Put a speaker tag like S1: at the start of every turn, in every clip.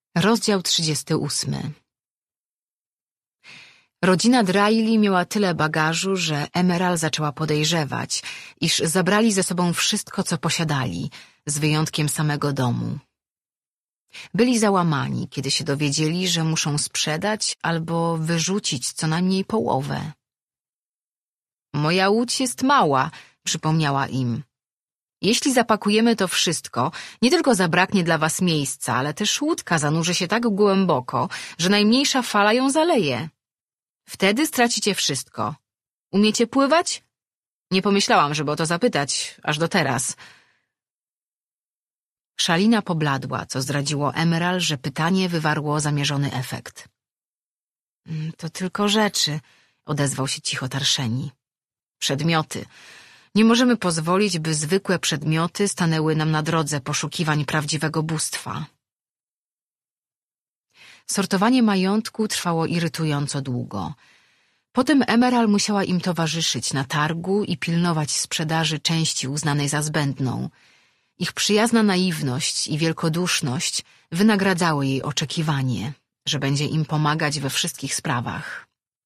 S1: Rozdział 38. Rodzina Dryli miała tyle bagażu, że Emerald zaczęła podejrzewać, iż zabrali ze sobą wszystko, co posiadali, z wyjątkiem samego domu. Byli załamani, kiedy się dowiedzieli, że muszą sprzedać albo wyrzucić co najmniej połowę. Moja łódź jest mała, przypomniała im. Jeśli zapakujemy to wszystko, nie tylko zabraknie dla was miejsca, ale też łódka zanurzy się tak głęboko, że najmniejsza fala ją zaleje. Wtedy stracicie wszystko. Umiecie pływać? Nie pomyślałam, żeby o to zapytać, aż do teraz. Szalina pobladła, co zdradziło Emerald, że pytanie wywarło zamierzony efekt. To tylko rzeczy, odezwał się cicho Tarszeni. Przedmioty. Nie możemy pozwolić, by zwykłe przedmioty stanęły nam na drodze poszukiwań prawdziwego bóstwa. Sortowanie majątku trwało irytująco długo. Potem Emerald musiała im towarzyszyć na targu i pilnować sprzedaży części uznanej za zbędną. Ich przyjazna naiwność i wielkoduszność wynagradzały jej oczekiwanie, że będzie im pomagać we wszystkich sprawach.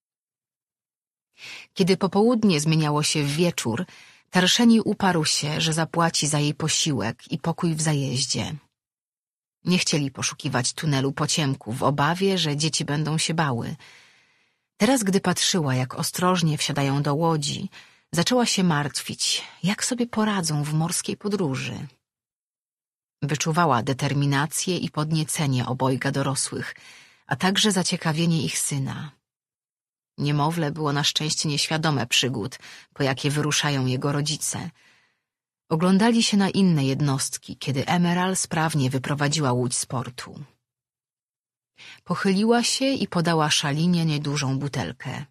S1: Kiedy popołudnie zmieniało się w wieczór, Tarszeni uparł się, że zapłaci za jej posiłek i pokój w zajeździe. Nie chcieli poszukiwać tunelu po ciemku w obawie, że dzieci będą się bały. Teraz, gdy patrzyła, jak ostrożnie wsiadają do łodzi, zaczęła się martwić, jak sobie poradzą w morskiej podróży. Wyczuwała determinację i podniecenie obojga dorosłych, a także zaciekawienie ich syna. Niemowlę było na szczęście nieświadome przygód, po jakie wyruszają jego rodzice. Oglądali się na inne jednostki, kiedy Emerald sprawnie wyprowadziła łódź z portu. Pochyliła się i podała Szalinie niedużą butelkę.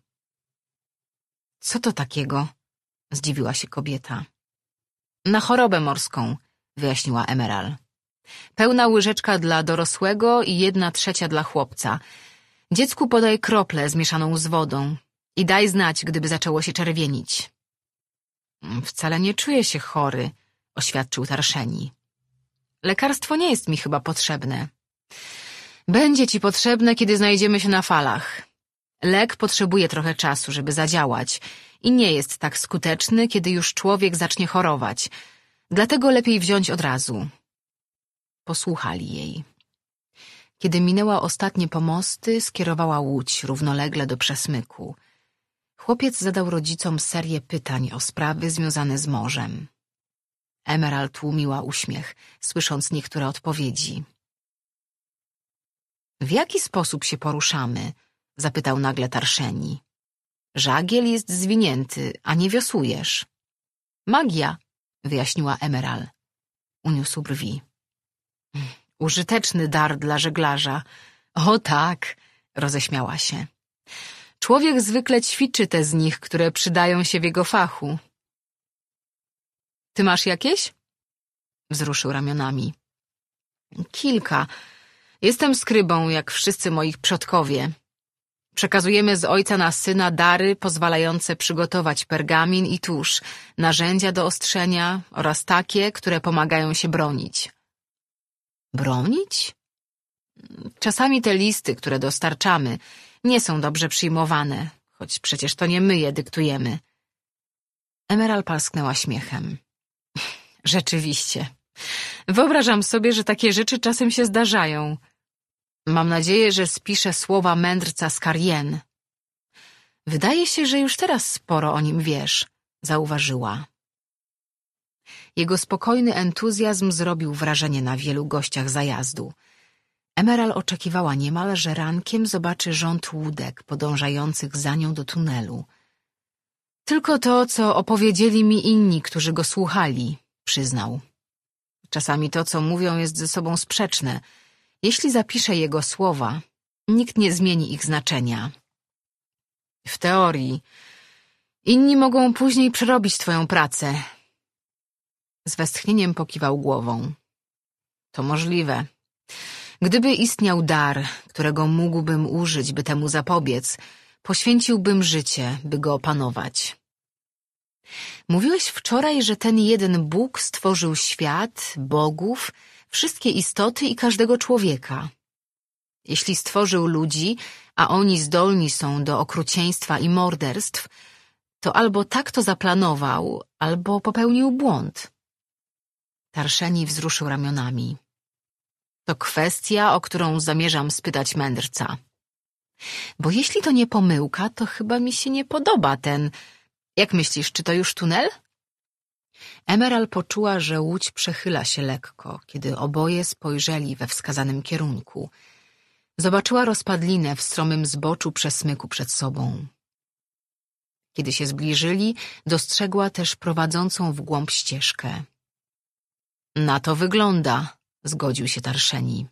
S1: — Co to takiego? — zdziwiła się kobieta. — Na chorobę morską — wyjaśniła Emerald. — Pełna łyżeczka dla dorosłego i 1/3 dla chłopca. Dziecku podaj kroplę zmieszaną z wodą i daj znać, gdyby zaczęło się czerwienić. — Wcale nie czuję się chory — oświadczył Tarszeni. — Lekarstwo nie jest mi chyba potrzebne. — Będzie ci potrzebne, kiedy znajdziemy się na falach. Lek potrzebuje trochę czasu, żeby zadziałać i nie jest tak skuteczny, kiedy już człowiek zacznie chorować. Dlatego lepiej wziąć od razu. Posłuchali jej. Kiedy minęła ostatnie pomosty, skierowała łódź równolegle do przesmyku. Chłopiec zadał rodzicom serię pytań o sprawy związane z morzem. Emerald tłumiła uśmiech, słysząc niektóre odpowiedzi. — W jaki sposób się poruszamy? — zapytał nagle Tarszeni. — Żagiel jest zwinięty, a nie wiosłujesz. — Magia — wyjaśniła Emerald. Uniósł brwi. — Użyteczny dar dla żeglarza. — O tak — roześmiała się. — Człowiek zwykle ćwiczy te z nich, które przydają się w jego fachu. — Ty masz jakieś? — wzruszył ramionami. — Kilka. Jestem skrybą, jak wszyscy moi przodkowie. Przekazujemy z ojca na syna dary pozwalające przygotować pergamin i tusz, narzędzia do ostrzenia oraz takie, które pomagają się bronić. Bronić? Czasami te listy, które dostarczamy, nie są dobrze przyjmowane, choć przecież to nie my je dyktujemy. Emerald parsknęła śmiechem. Rzeczywiście. Wyobrażam sobie, że takie rzeczy czasem się zdarzają. Mam nadzieję, że spiszę słowa mędrca z Karien. Wydaje się, że już teraz sporo o nim wiesz, zauważyła. Jego spokojny entuzjazm zrobił wrażenie na wielu gościach zajazdu. Emerald oczekiwała niemal, że rankiem zobaczy rząd łódek podążających za nią do tunelu. Tylko to, co opowiedzieli mi inni, którzy go słuchali, przyznał. Czasami to, co mówią, jest ze sobą sprzeczne. Jeśli zapiszę jego słowa, nikt nie zmieni ich znaczenia. W teorii. Inni mogą później przerobić twoją pracę. Z westchnieniem pokiwał głową. To możliwe. Gdyby istniał dar, którego mógłbym użyć, by temu zapobiec, poświęciłbym życie, by go opanować. Mówiłeś wczoraj, że ten jeden Bóg stworzył świat, bogów, wszystkie istoty i każdego człowieka. Jeśli stworzył ludzi, a oni zdolni są do okrucieństwa i morderstw, to albo tak to zaplanował, albo popełnił błąd. Tarszeni wzruszył ramionami. To kwestia, o którą zamierzam spytać mędrca. Bo jeśli to nie pomyłka, to chyba mi się nie podoba ten... Jak myślisz, czy to już tunel? Emerald poczuła, że łódź przechyla się lekko, kiedy oboje spojrzeli we wskazanym kierunku. Zobaczyła rozpadlinę w stromym zboczu przesmyku przed sobą. Kiedy się zbliżyli, dostrzegła też prowadzącą w głąb ścieżkę. Na to wygląda, zgodził się Tarszeni.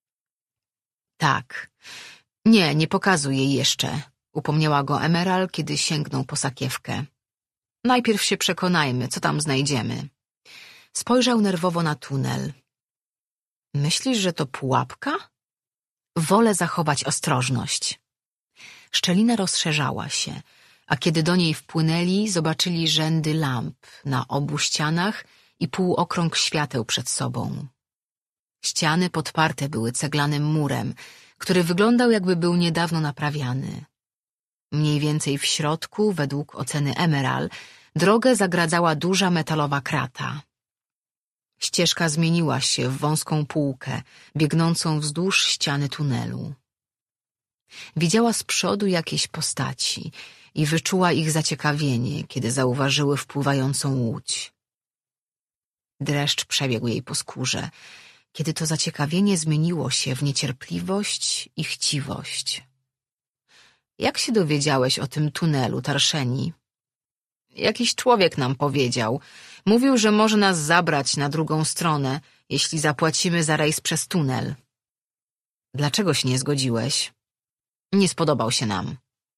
S1: Tak. Nie pokazuj jej jeszcze, upomniała go Emerald, kiedy sięgnął po sakiewkę. Najpierw się przekonajmy, co tam znajdziemy. Spojrzał nerwowo na tunel. Myślisz, że to pułapka? Wolę zachować ostrożność. Szczelina rozszerzała się, a kiedy do niej wpłynęli, zobaczyli rzędy lamp na obu ścianach i półokrąg świateł przed sobą. Ściany podparte były ceglanym murem, który wyglądał, jakby był niedawno naprawiany. Mniej więcej w środku, według oceny Emerald, drogę zagradzała duża metalowa krata. Ścieżka zmieniła się w wąską półkę, biegnącą wzdłuż ściany tunelu. Widziała z przodu jakieś postaci i wyczuła ich zaciekawienie, kiedy zauważyły wpływającą łódź. Dreszcz przebiegł jej po skórze, kiedy to zaciekawienie zmieniło się w niecierpliwość i chciwość. Jak się dowiedziałeś o tym tunelu, Tarszeni? Jakiś człowiek nam powiedział. Mówił, że może nas zabrać na drugą stronę, jeśli zapłacimy za rejs przez tunel. Dlaczego się nie zgodziłeś? Nie spodobał się nam.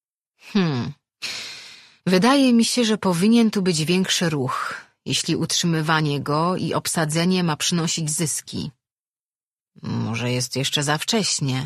S1: Wydaje mi się, że powinien tu być większy ruch, jeśli utrzymywanie go i obsadzenie ma przynosić zyski. Może jest jeszcze za wcześnie.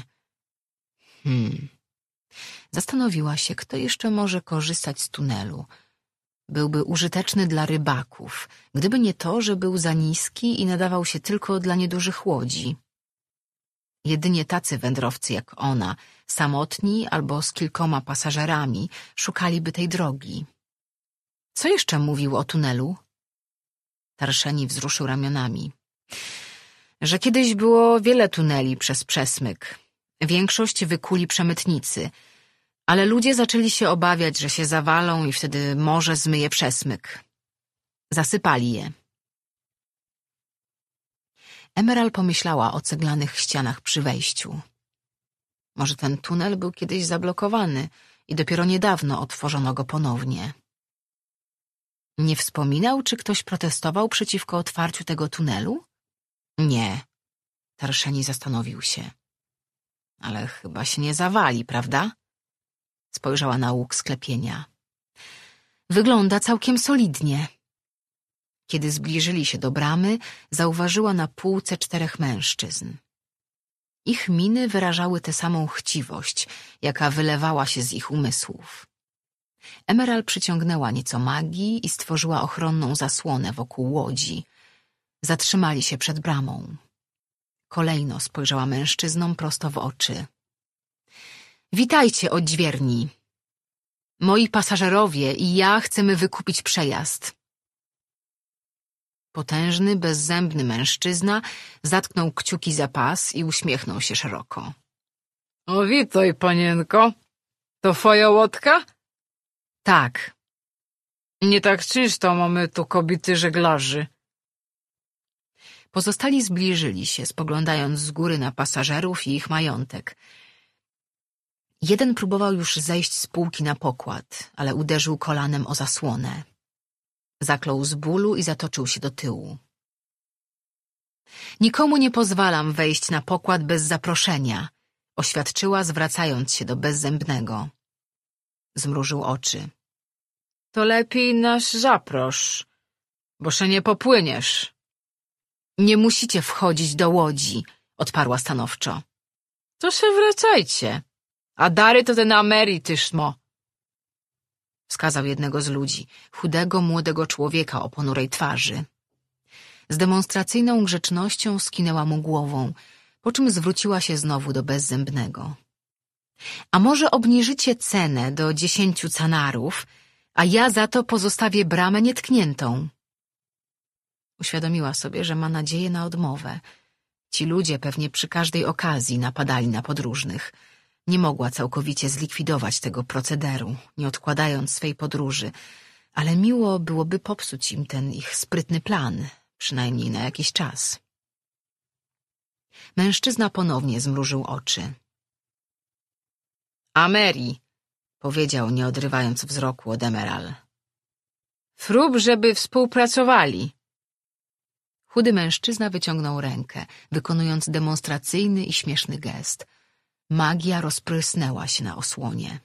S1: Zastanowiła się, kto jeszcze może korzystać z tunelu. Byłby użyteczny dla rybaków, gdyby nie to, że był za niski i nadawał się tylko dla niedużych łodzi. Jedynie tacy wędrowcy jak ona, samotni albo z kilkoma pasażerami, szukaliby tej drogi. Co jeszcze mówił o tunelu? Tarszeni wzruszył ramionami. Że kiedyś było wiele tuneli przez przesmyk. Większość wykuli przemytnicy, ale ludzie zaczęli się obawiać, że się zawalą i wtedy morze zmyje przesmyk. Zasypali je. Emerald pomyślała o ceglanych ścianach przy wejściu. Może ten tunel był kiedyś zablokowany i dopiero niedawno otworzono go ponownie. Nie wspominał, czy ktoś protestował przeciwko otwarciu tego tunelu? Nie. Tarszeni zastanowił się. Ale chyba się nie zawali, prawda? Spojrzała na łuk sklepienia. Wygląda całkiem solidnie. Kiedy zbliżyli się do bramy, zauważyła na półce 4 mężczyzn. Ich miny wyrażały tę samą chciwość, jaka wylewała się z ich umysłów. Emerald przyciągnęła nieco magii i stworzyła ochronną zasłonę wokół łodzi. Zatrzymali się przed bramą. Kolejno spojrzała mężczyznom prosto w oczy. Witajcie, odźwierni. Moi pasażerowie i ja chcemy wykupić przejazd. Potężny, bezzębny mężczyzna zatknął kciuki za pas i uśmiechnął się szeroko. O, witaj, panienko. To twoja łódka? Tak. Nie tak często mamy tu kobiety żeglarzy. Pozostali zbliżyli się, spoglądając z góry na pasażerów i ich majątek. Jeden próbował już zejść z półki na pokład, ale uderzył kolanem o zasłonę. Zaklął z bólu i zatoczył się do tyłu. Nikomu nie pozwalam wejść na pokład bez zaproszenia, oświadczyła, zwracając się do bezzębnego. Zmrużył oczy. To lepiej nas zaprosz, bo się nie popłyniesz. Nie musicie wchodzić do łodzi, odparła stanowczo. To się wracajcie, a dary to ten amerytyszmo. Wskazał jednego z ludzi, chudego, młodego człowieka o ponurej twarzy. Z demonstracyjną grzecznością skinęła mu głową, po czym zwróciła się znowu do Bezzębnego. A może obniżycie cenę do 10 canarów, a ja za to pozostawię bramę nietkniętą? Uświadomiła sobie, że ma nadzieję na odmowę. Ci ludzie pewnie przy każdej okazji napadali na podróżnych. Nie mogła całkowicie zlikwidować tego procederu, nie odkładając swej podróży, ale miło byłoby popsuć im ten ich sprytny plan, przynajmniej na jakiś czas. Mężczyzna ponownie zmrużył oczy. — A Mary — powiedział, nie odrywając wzroku od Emerald. — Frób, żeby współpracowali. Chudy mężczyzna wyciągnął rękę, wykonując demonstracyjny i śmieszny gest. Magia rozprysnęła się na osłonie.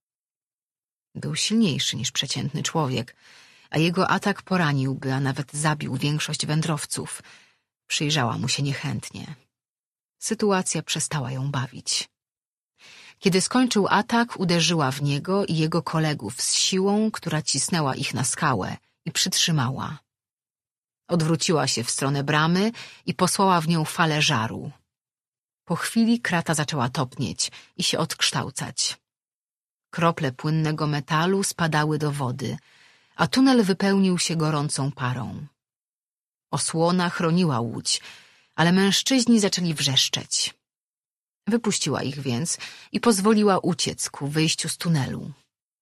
S1: Był silniejszy niż przeciętny człowiek, a jego atak poraniłby, a nawet zabił większość wędrowców. Przyjrzała mu się niechętnie. Sytuacja przestała ją bawić. Kiedy skończył atak, uderzyła w niego i jego kolegów z siłą, która cisnęła ich na skałę i przytrzymała. Odwróciła się w stronę bramy i posłała w nią falę żaru. Po chwili krata zaczęła topnieć i się odkształcać. Krople płynnego metalu spadały do wody, a tunel wypełnił się gorącą parą. Osłona chroniła łódź, ale mężczyźni zaczęli wrzeszczeć. Wypuściła ich więc i pozwoliła uciec ku wyjściu z tunelu.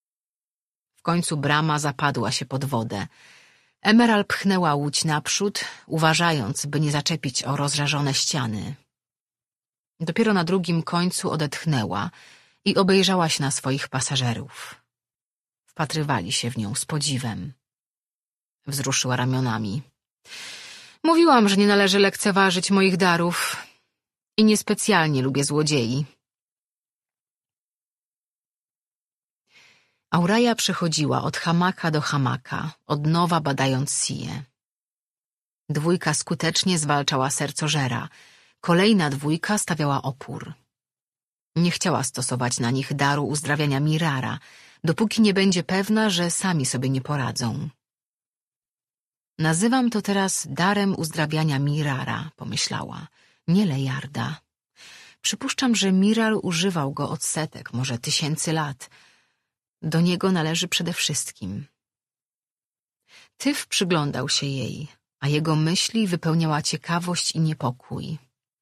S1: W końcu brama zapadła się pod wodę. Emerald pchnęła łódź naprzód, uważając, by nie zaczepić o rozżarzone ściany. Dopiero na drugim końcu odetchnęła i obejrzała się na swoich pasażerów. Wpatrywali się w nią z podziwem. Wzruszyła ramionami. Mówiłam, że nie należy lekceważyć moich darów i niespecjalnie lubię złodziei. Auraja przechodziła od hamaka do hamaka, od nowa badając Się. Dwójka skutecznie zwalczała sercożera, kolejna dwójka stawiała opór. Nie chciała stosować na nich daru uzdrawiania Mirara, dopóki nie będzie pewna, że sami sobie nie poradzą. Nazywam to teraz darem uzdrawiania Mirara, pomyślała, nie Lejarda. Przypuszczam, że Mirar używał go od setek, może tysięcy lat. Do niego należy przede wszystkim. Tyf przyglądał się jej, a jego myśli wypełniała ciekawość i niepokój.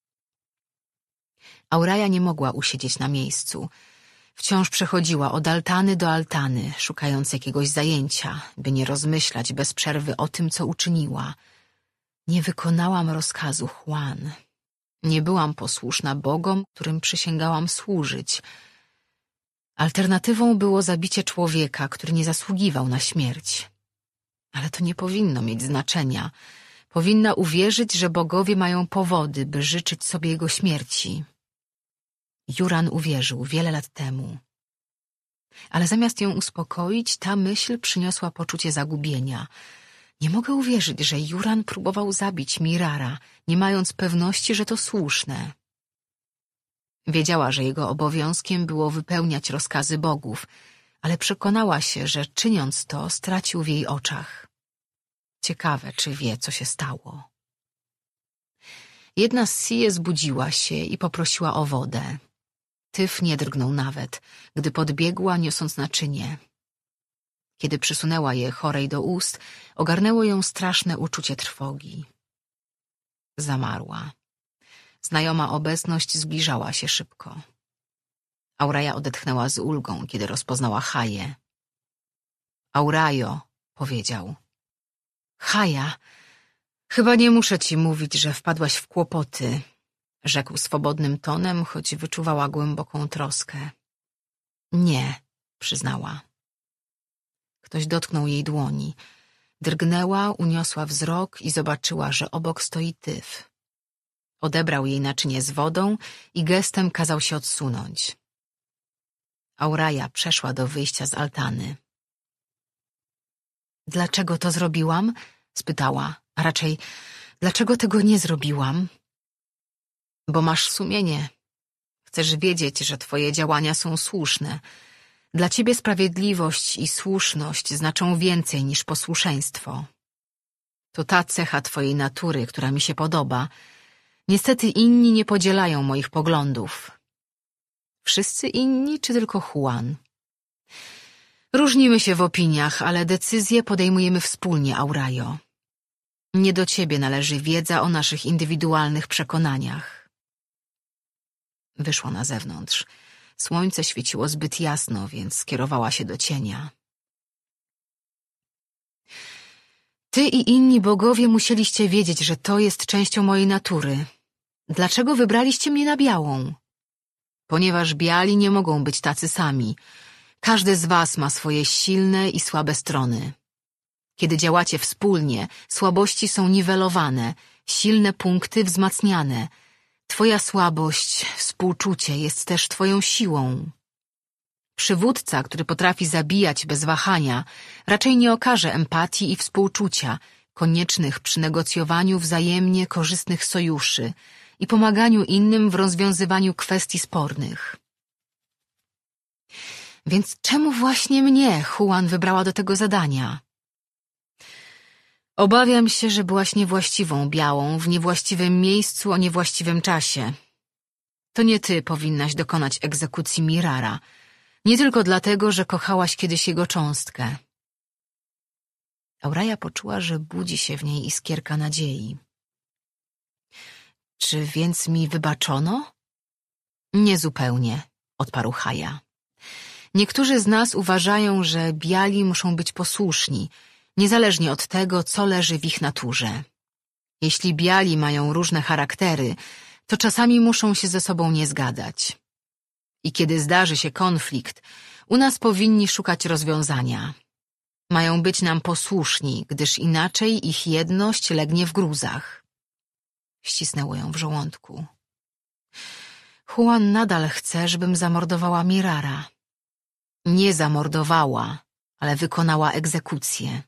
S1: Auraja nie mogła usiedzieć na miejscu. Wciąż przechodziła od altany do altany, szukając jakiegoś zajęcia, by nie rozmyślać bez przerwy o tym, co uczyniła. Nie wykonałam rozkazu Juan. Nie byłam posłuszna bogom, którym przysięgałam służyć. Alternatywą było zabicie człowieka, który nie zasługiwał na śmierć. Ale to nie powinno mieć znaczenia. Powinna uwierzyć, że bogowie mają powody, by życzyć sobie jego śmierci. Juran uwierzył wiele lat temu. Ale zamiast ją uspokoić, ta myśl przyniosła poczucie zagubienia. Nie mogę uwierzyć, że Juran próbował zabić Mirara, nie mając pewności, że to słuszne. Wiedziała, że jego obowiązkiem było wypełniać rozkazy bogów, ale przekonała się, że czyniąc to, stracił w jej oczach. Ciekawe, czy wie, co się stało. Jedna z Sije zbudziła się i poprosiła o wodę. Tyf nie drgnął nawet, gdy podbiegła, niosąc naczynie. Kiedy przysunęła je chorej do ust, ogarnęło ją straszne uczucie trwogi. Zamarła. Znajoma obecność zbliżała się szybko. Auraja odetchnęła z ulgą, kiedy rozpoznała Haję. Aurajo, powiedział. Haja, chyba nie muszę ci mówić, że wpadłaś w kłopoty, rzekł swobodnym tonem, choć wyczuwała głęboką troskę. Nie, przyznała. Ktoś dotknął jej dłoni. Drgnęła, uniosła wzrok i zobaczyła, że obok stoi Tyf. Odebrał jej naczynie z wodą i gestem kazał się odsunąć. Auraja przeszła do wyjścia z altany. Dlaczego to zrobiłam? Spytała, a raczej, dlaczego tego nie zrobiłam? Bo masz sumienie. Chcesz wiedzieć, że twoje działania są słuszne. Dla ciebie sprawiedliwość i słuszność znaczą więcej niż posłuszeństwo. To ta cecha twojej natury, która mi się podoba. Niestety inni nie podzielają moich poglądów. Wszyscy inni, czy tylko Juan? Różnimy się w opiniach, ale decyzje podejmujemy wspólnie, Aurajo. Nie do ciebie należy wiedza o naszych indywidualnych przekonaniach. Wyszła na zewnątrz. Słońce świeciło zbyt jasno, więc skierowała się do cienia. Ty i inni bogowie musieliście wiedzieć, że to jest częścią mojej natury. Dlaczego wybraliście mnie na białą? Ponieważ biali nie mogą być tacy sami. Każdy z was ma swoje silne i słabe strony. Kiedy działacie wspólnie, słabości są niwelowane, silne punkty wzmacniane. Twoja słabość, współczucie jest też twoją siłą. Przywódca, który potrafi zabijać bez wahania, raczej nie okaże empatii i współczucia, koniecznych przy negocjowaniu wzajemnie korzystnych sojuszy i pomaganiu innym w rozwiązywaniu kwestii spornych. Więc czemu właśnie mnie Juan wybrała do tego zadania? Obawiam się, że byłaś niewłaściwą białą, w niewłaściwym miejscu o niewłaściwym czasie. To nie ty powinnaś dokonać egzekucji Mirara, nie tylko dlatego, że kochałaś kiedyś jego cząstkę. Auraja poczuła, że budzi się w niej iskierka nadziei. Czy więc mi wybaczono? Niezupełnie, odparł Haja. Niektórzy z nas uważają, że biali muszą być posłuszni, niezależnie od tego, co leży w ich naturze. Jeśli biali mają różne charaktery, to czasami muszą się ze sobą nie zgadzać. I kiedy zdarzy się konflikt, u nas powinni szukać rozwiązania. Mają być nam posłuszni, gdyż inaczej ich jedność legnie w gruzach. Ścisnęło ją w żołądku. Juan nadal chce, żebym zamordowała Mirara. Nie zamordowała, ale wykonała egzekucję.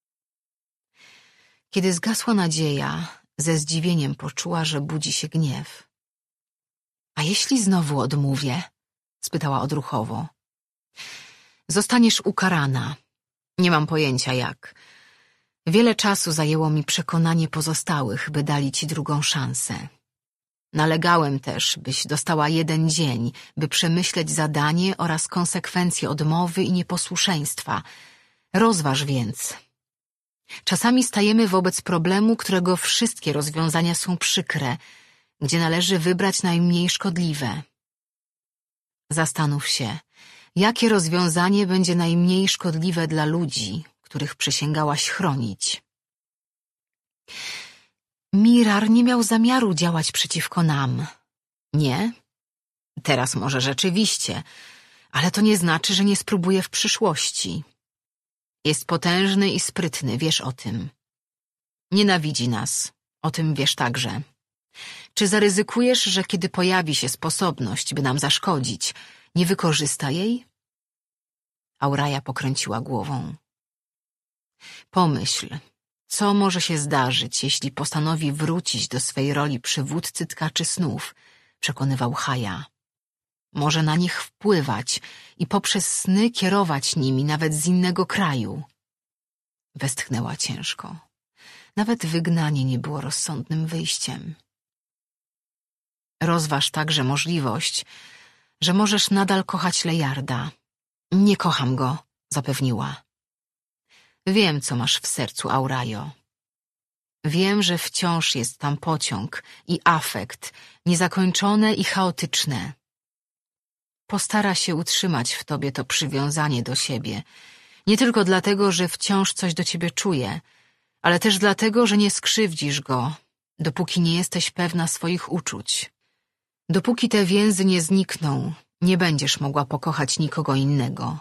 S1: Kiedy zgasła nadzieja, ze zdziwieniem poczuła, że budzi się gniew. A jeśli znowu odmówię? Spytała odruchowo. Zostaniesz ukarana. Nie mam pojęcia jak. Wiele czasu zajęło mi przekonanie pozostałych, by dali ci drugą szansę. Nalegałem też, byś dostała 1 dzień, by przemyśleć zadanie oraz konsekwencje odmowy i nieposłuszeństwa. Rozważ więc. Czasami stajemy wobec problemu, którego wszystkie rozwiązania są przykre, gdzie należy wybrać najmniej szkodliwe. Zastanów się, jakie rozwiązanie będzie najmniej szkodliwe dla ludzi, których przysięgałaś chronić. Mirar nie miał zamiaru działać przeciwko nam. Nie? Teraz może rzeczywiście, ale to nie znaczy, że nie spróbuje w przyszłości. Jest potężny i sprytny, wiesz o tym. Nienawidzi nas, o tym wiesz także. Czy zaryzykujesz, że kiedy pojawi się sposobność, by nam zaszkodzić, nie wykorzysta jej? Auraja pokręciła głową. Pomyśl, co może się zdarzyć, jeśli postanowi wrócić do swej roli przywódcy tkaczy snów, przekonywał Haja. Może na nich wpływać i poprzez sny kierować nimi nawet z innego kraju. Westchnęła ciężko. Nawet wygnanie nie było rozsądnym wyjściem. Rozważ także możliwość, że możesz nadal kochać Lejarda. Nie kocham go, zapewniła. Wiem, co masz w sercu, Aurajo. Wiem, że wciąż jest tam pociąg i afekt, niezakończone i chaotyczne. Postara się utrzymać w tobie to przywiązanie do siebie, nie tylko dlatego, że wciąż coś do ciebie czuje, ale też dlatego, że nie skrzywdzisz go, dopóki nie jesteś pewna swoich uczuć. Dopóki te więzy nie znikną, nie będziesz mogła pokochać nikogo innego.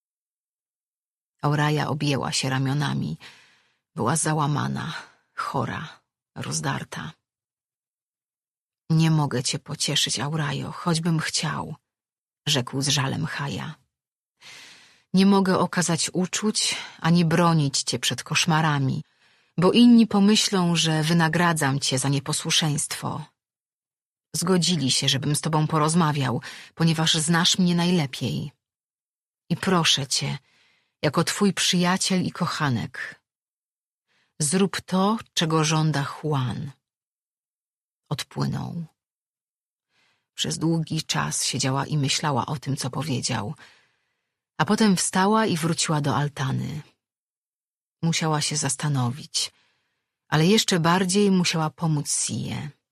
S1: Auraja objęła się ramionami. Była załamana, chora, rozdarta. Nie mogę cię pocieszyć, Aurajo, choćbym chciał, rzekł z żalem Haja. Nie mogę okazać uczuć, ani bronić cię przed koszmarami, bo inni pomyślą, że wynagradzam cię za nieposłuszeństwo. Zgodzili się, żebym z tobą porozmawiał, ponieważ znasz mnie najlepiej. I proszę cię, jako twój przyjaciel i kochanek, zrób to, czego żąda Juan. odpłynął. Przez długi czas siedziała i myślała o tym, co powiedział, a potem wstała i wróciła do altany. Musiała się zastanowić, ale jeszcze bardziej musiała pomóc Sie.